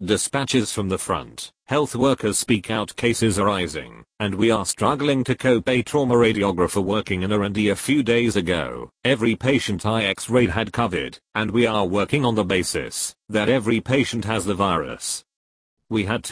Dispatches from the front. Health workers speak out, cases are rising, and we are struggling to cope. A trauma radiographer working in R&D a few days ago. Every patient I x-rayed had COVID, and we are working on the basis that every patient has the virus. We had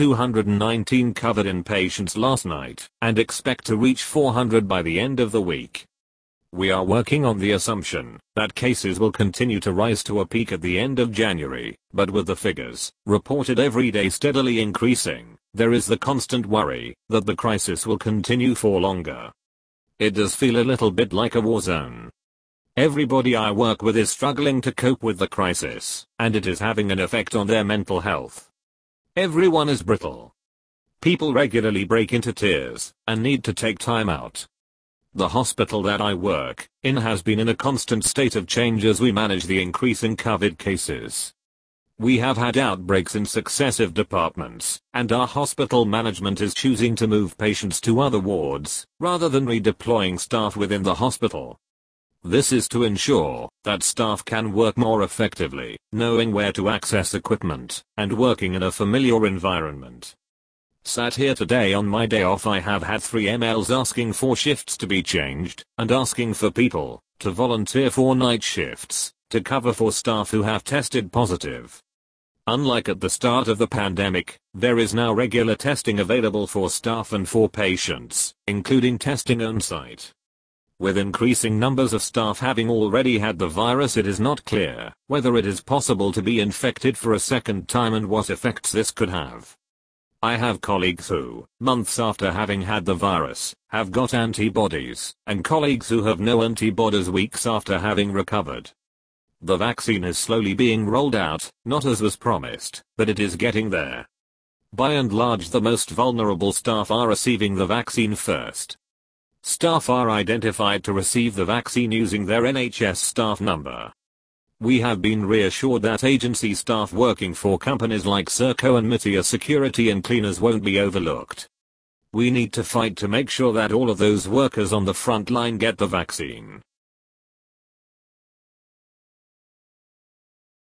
219 covered in patients last night, and expect to reach 400 by the end of the week. We are working on the assumption that cases will continue to rise to a peak at the end of January, but with the figures reported every day steadily increasing, there is the constant worry that the crisis will continue for longer. It does feel a little bit like a war zone. Everybody I work with is struggling to cope with the crisis, and it is having an effect on their mental health. Everyone is brittle. People regularly break into tears and need to take time out. The hospital that I work in has been in a constant state of change as we manage the increasing COVID cases. We have had outbreaks in successive departments, and our hospital management is choosing to move patients to other wards, rather than redeploying staff within the hospital. This is to ensure that staff can work more effectively, knowing where to access equipment, and working in a familiar environment. Sat here today on my day off, I have had 3 emails asking for shifts to be changed, and asking for people to volunteer for night shifts, to cover for staff who have tested positive. Unlike at the start of the pandemic, there is now regular testing available for staff and for patients, including testing on site. With increasing numbers of staff having already had the virus, it is not clear whether it is possible to be infected for a second time and what effects this could have. I have colleagues who, months after having had the virus, have got antibodies, and colleagues who have no antibodies weeks after having recovered. The vaccine is slowly being rolled out, not as was promised, but it is getting there. By and large, the most vulnerable staff are receiving the vaccine first. Staff are identified to receive the vaccine using their NHS staff number. We have been reassured that agency staff working for companies like Serco and Mitia Security and cleaners won't be overlooked. We need to fight to make sure that all of those workers on the front line get the vaccine.